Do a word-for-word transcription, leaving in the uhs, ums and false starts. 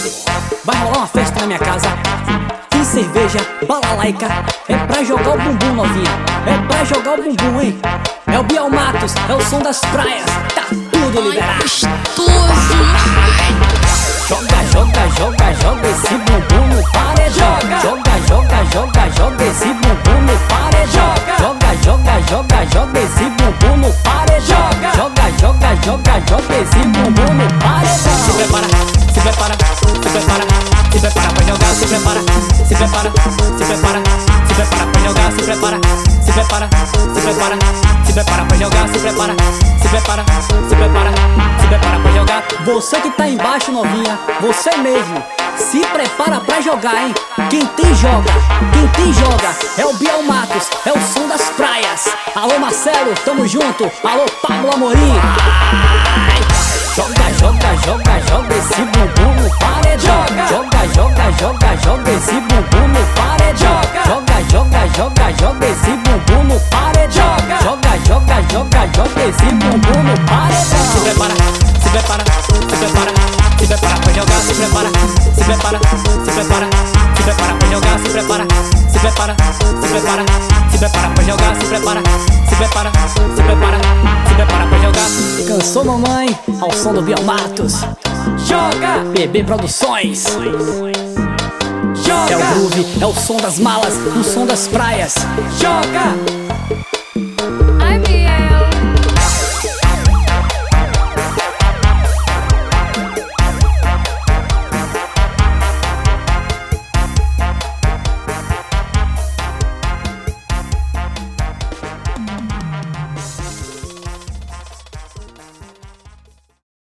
Vai rolar uma festa na minha casa. Tem cerveja, balalaica. É pra jogar o bumbum, novinha. É pra jogar o bumbum, hein. É o Biel Matos, é o som das praias. Tá tudo liberado. Joga, joga, joga, joga esse bumbum no paredão. Joga, joga, joga, joga esse bumbum no paredão. Joga, joga, joga, joga esse bumbum no paredão. Joga, joga, joga, joga esse bumbum no paredão. Se prepara, se prepara, se prepara, se prepara pra jogar, se prepara, se prepara, se prepara, se prepara pra jogar, se prepara, se prepara, se prepara, se prepara pra jogar, se prepara, se prepara, se prepara, se prepara pra jogar. Você que tá embaixo, novinha, você mesmo, se prepara pra jogar, hein. Quem tem joga, quem tem joga. É o Biel Matos, é o som das praias. Alô Marcelo, tamo junto. Alô Pablo Amorim. Joga, joga, joga, joga esse bumbum no paredão. Joga, joga, joga, joga esse bumbum no paredão. Joga, joga, joga, joga esse bumbum no paredão. Joga, joga, joga, joga esse bumbum no paredão. Se prepara, se prepara, se prepara, se prepara pra jogar, se prepara, se prepara, se prepara, se prepara pra jogar, se prepara, se prepara, se prepara, se prepara pra jogar, se prepara, se prepara, se prepara, se prepara pra jogar. Cansou, mamãe? Ao som do Biel Matos. Joga! B B Produções. Joga! É o groove, é o som das malas, o som das praias. Joga!